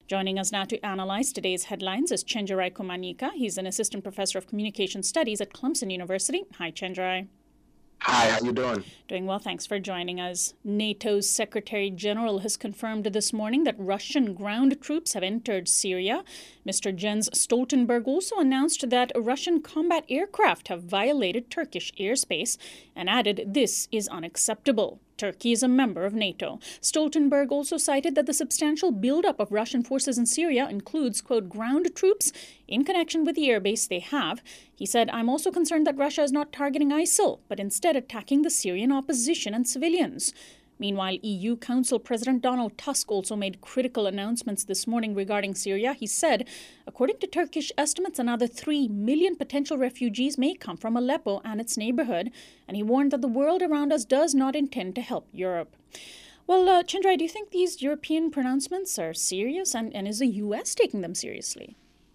Joining us now to analyze today's headlines is Chenjerai Kumanyika. He's an assistant professor of communication studies at Clemson University. Hi, Chenjerai. Hi, how you doing? Doing well, thanks for joining us. NATO's Secretary General has confirmed this morning that Russian ground troops have entered Syria. Mr. Jens Stoltenberg also announced that Russian combat aircraft have violated Turkish airspace and added this is unacceptable. Turkey is a member of NATO. Stoltenberg also cited that the substantial buildup of Russian forces in Syria includes, quote, ground troops in connection with the airbase they have. He said, I'm also concerned that Russia is not targeting ISIL, but instead attacking the Syrian opposition and civilians. Meanwhile, EU Council President Donald Tusk also made critical announcements this morning regarding Syria. He said, according to Turkish estimates, another 3 million potential refugees may come from Aleppo and its neighborhood, and he warned that the world around us does not intend to help Europe. Well, Chenjerai, do you think these European pronouncements are serious, and is the U.S. taking them seriously?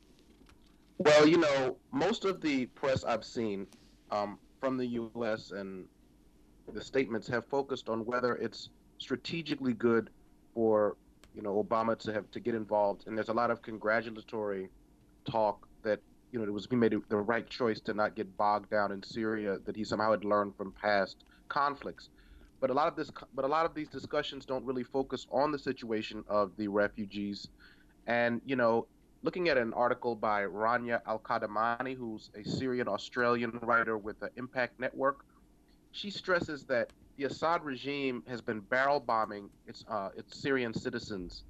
Well, most of the press I've seen from the U.S. and the statements have focused on whether it's strategically good for, Obama to get involved. And there's a lot of congratulatory talk that, he made the right choice to not get bogged down in Syria, that he somehow had learned from past conflicts. But a lot of these discussions don't really focus on the situation of the refugees. And, looking at an article by Rania Al-Qadamani, who's a Syrian-Australian writer with the Impact Network, she stresses that the Assad regime has been barrel bombing its Syrian citizens.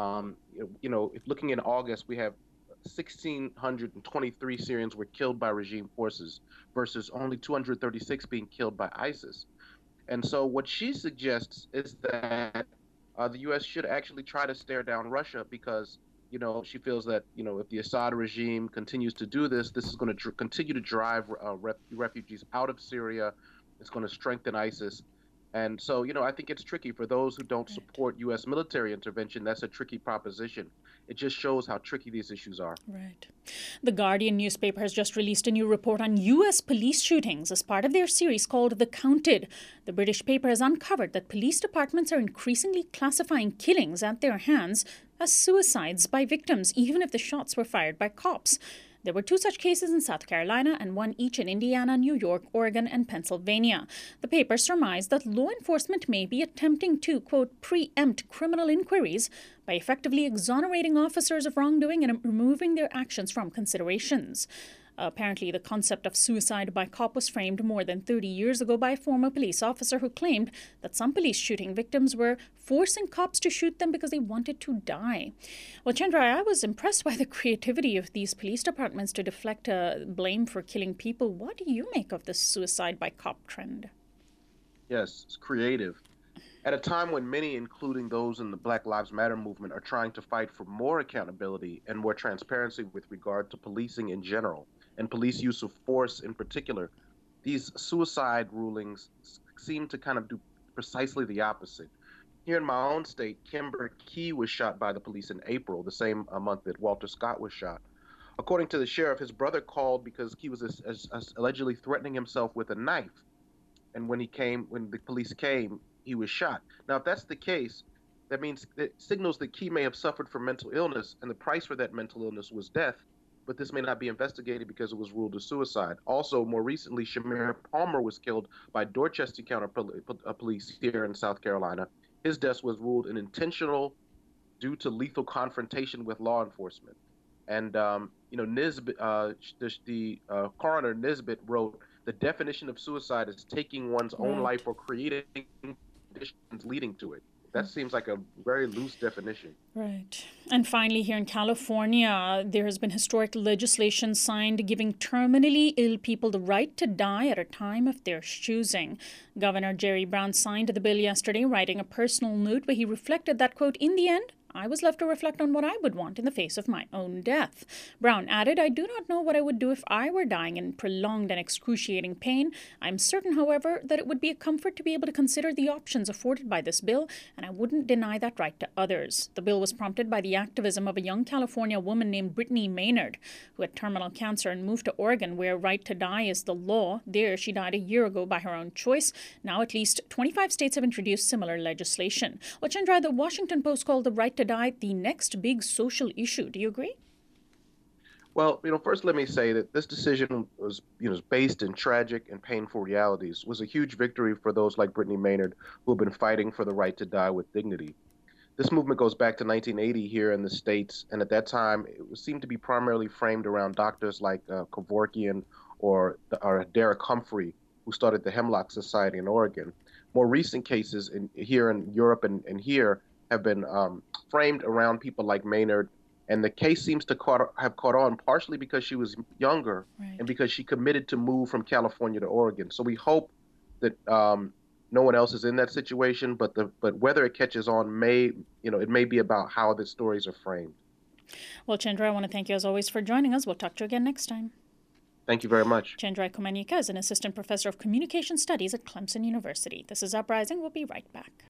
If looking in August, we have 1,623 Syrians were killed by regime forces versus only 236 being killed by ISIS. And so what she suggests is that the U.S. should actually try to stare down Russia because, she feels that, if the Assad regime continues to do this, this is going to continue to drive refugees out of Syria. It's going to strengthen ISIS. And so, I think it's tricky for those who don't support U.S. military intervention. That's a tricky proposition. It just shows how tricky these issues are. Right. The Guardian newspaper has just released a new report on U.S. police shootings as part of their series called The Counted. The British paper has uncovered that police departments are increasingly classifying killings at their hands as suicides by victims, even if the shots were fired by cops. There were 2 such cases in South Carolina and 1 each in Indiana, New York, Oregon, and Pennsylvania. The paper surmised that law enforcement may be attempting to, quote, preempt criminal inquiries by effectively exonerating officers of wrongdoing and removing their actions from considerations. Apparently, the concept of suicide by cop was framed more than 30 years ago by a former police officer who claimed that some police shooting victims were forcing cops to shoot them because they wanted to die. Well, Chenjerai, I was impressed by the creativity of these police departments to deflect blame for killing people. What do you make of this suicide by cop trend? Yes, it's creative. At a time when many, including those in the Black Lives Matter movement, are trying to fight for more accountability and more transparency with regard to policing in general, and police use of force in particular, these suicide rulings seem to kind of do precisely the opposite. Here in my own state, Kimber Key was shot by the police in April, the same month that Walter Scott was shot. According to the sheriff, his brother called because he was allegedly threatening himself with a knife. And when the police came, he was shot. Now, if that's the case, that means it signals that Key may have suffered from mental illness, and the price for that mental illness was death. But this may not be investigated because it was ruled a suicide. Also, more recently, Shamir Palmer was killed by Dorchester County police here in South Carolina. His death was ruled an intentional due to lethal confrontation with law enforcement. And, Nisbet, the coroner Nisbet wrote, the definition of suicide is taking one's own life or creating conditions leading to it. That seems like a very loose definition. Right. And finally, here in California, there has been historic legislation signed giving terminally ill people the right to die at a time of their choosing. Governor Jerry Brown signed the bill yesterday, writing a personal note where he reflected that, quote, in the end, I was left to reflect on what I would want in the face of my own death. Brown added, I do not know what I would do if I were dying in prolonged and excruciating pain. I'm certain, however, that it would be a comfort to be able to consider the options afforded by this bill, and I wouldn't deny that right to others. The bill was prompted by the activism of a young California woman named Brittany Maynard, who had terminal cancer and moved to Oregon, where right to die is the law. There, she died a year ago by her own choice. Now, at least 25 states have introduced similar legislation. Well, Chenjerai, the Washington Post called the right to to die the next big social issue. Do you agree? Well, first let me say that this decision was, based in tragic and painful realities, was a huge victory for those like Brittany Maynard who have been fighting for the right to die with dignity. This movement goes back to 1980 here in the States, and at that time, it seemed to be primarily framed around doctors like Kevorkian or Derek Humphrey, who started the Hemlock Society in Oregon. More recent cases here in Europe and here have been framed around people like Maynard, and the case seems to have caught on partially because she was younger and Right. because she committed to move from California to Oregon. So we hope that no one else is in that situation, but whether it catches on it may be about how the stories are framed. Well, Chandra, I want to thank you as always for joining us. We'll talk to you again next time. Thank you very much. Chandra Kumanyika is an assistant professor of communication studies at Clemson University. This is Uprising. We'll be right back.